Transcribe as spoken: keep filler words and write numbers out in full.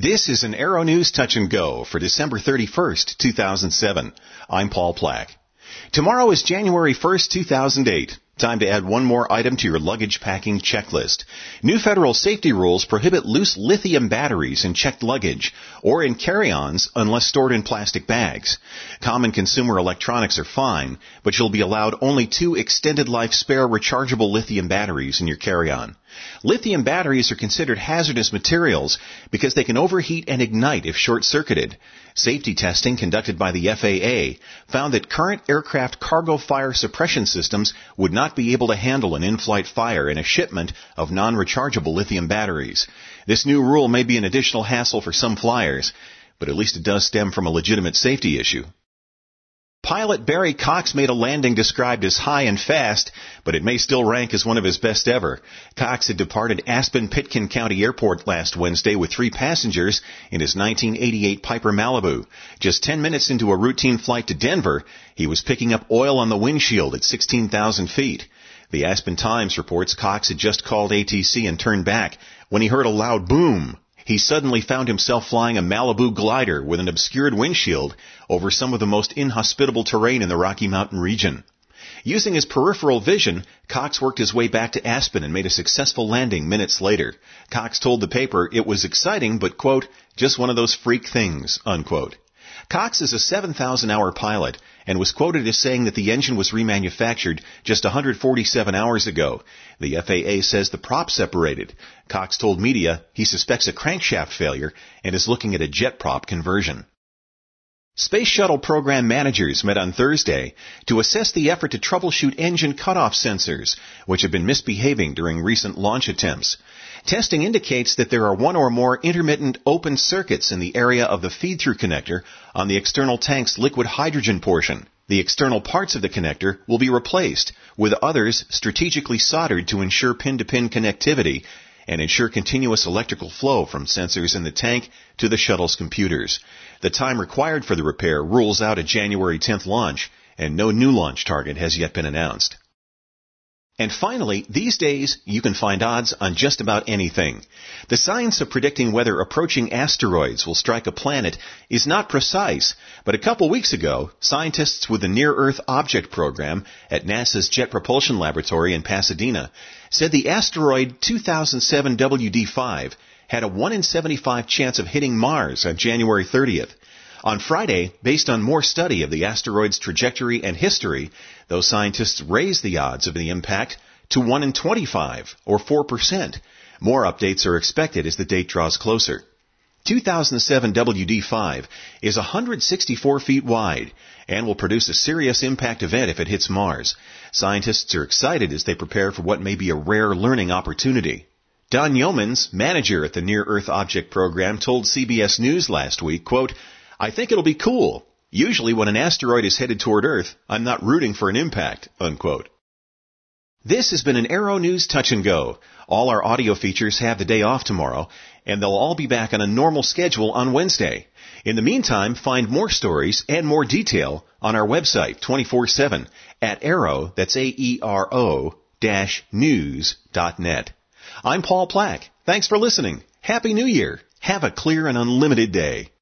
This is an Arrow News Touch and Go for December thirty-first, two thousand seven. I'm Paul Plack. Tomorrow is January first, two thousand eight. Time to add one more item to your luggage packing checklist. New federal safety rules prohibit loose lithium batteries in checked luggage or in carry-ons unless stored in plastic bags. Common consumer electronics are fine, but you'll be allowed only two extended life spare rechargeable lithium batteries in your carry-on. Lithium batteries are considered hazardous materials because they can overheat and ignite if short-circuited. Safety testing conducted by the F A A found that current aircraft cargo fire suppression systems would not be able to handle an in-flight fire in a shipment of non-rechargeable lithium batteries. This new rule may be an additional hassle for some flyers, but at least it does stem from a legitimate safety issue. Pilot Barry Cox made a landing described as high and fast, but it may still rank as one of his best ever. Cox had departed Aspen-Pitkin County Airport last Wednesday with three passengers in his nineteen eighty-eight Piper Malibu. Just ten minutes into a routine flight to Denver, he was picking up oil on the windshield at sixteen thousand feet. The Aspen Times reports Cox had just called A T C and turned back when he heard a loud boom. He suddenly found himself flying a Malibu glider with an obscured windshield over some of the most inhospitable terrain in the Rocky Mountain region. Using his peripheral vision, Cox worked his way back to Aspen and made a successful landing minutes later. Cox told the paper it was exciting, but, quote, just one of those freak things, unquote. Cox is a seven thousand hour pilot and was quoted as saying that the engine was remanufactured just one hundred forty-seven hours ago. The F A A says the prop separated. Cox told media he suspects a crankshaft failure and is looking at a jet prop conversion. Space Shuttle program managers met on Thursday to assess the effort to troubleshoot engine cutoff sensors, which have been misbehaving during recent launch attempts. Testing indicates that there are one or more intermittent open circuits in the area of the feed-through connector on the external tank's liquid hydrogen portion. The external parts of the connector will be replaced, with others strategically soldered to ensure pin-to-pin connectivity and ensure continuous electrical flow from sensors in the tank to the shuttle's computers. The time required for the repair rules out a January tenth launch, and no new launch target has yet been announced. And finally, these days, you can find odds on just about anything. The science of predicting whether approaching asteroids will strike a planet is not precise, but a couple weeks ago, scientists with the Near-Earth Object Program at NASA's Jet Propulsion Laboratory in Pasadena said the asteroid two thousand seven W D five had a one in seventy-five chance of hitting Mars on January thirtieth. On Friday, based on more study of the asteroid's trajectory and history, those scientists raised the odds of the impact to one in twenty-five, or four percent. More updates are expected as the date draws closer. two thousand seven W D five is one hundred sixty-four feet wide and will produce a serious impact event if it hits Mars. Scientists are excited as they prepare for what may be a rare learning opportunity. Don Yeomans, manager at the Near-Earth Object Program, told C B S News last week, quote, I think it'll be cool. Usually when an asteroid is headed toward Earth, I'm not rooting for an impact, unquote. This has been an Arrow News Touch and Go. All our audio features have the day off tomorrow, and they'll all be back on a normal schedule on Wednesday. In the meantime, find more stories and more detail on our website twenty-four seven at Arrow, that's A E R O, dash news dot net. I'm Paul Plack. Thanks for listening. Happy New Year. Have a clear and unlimited day.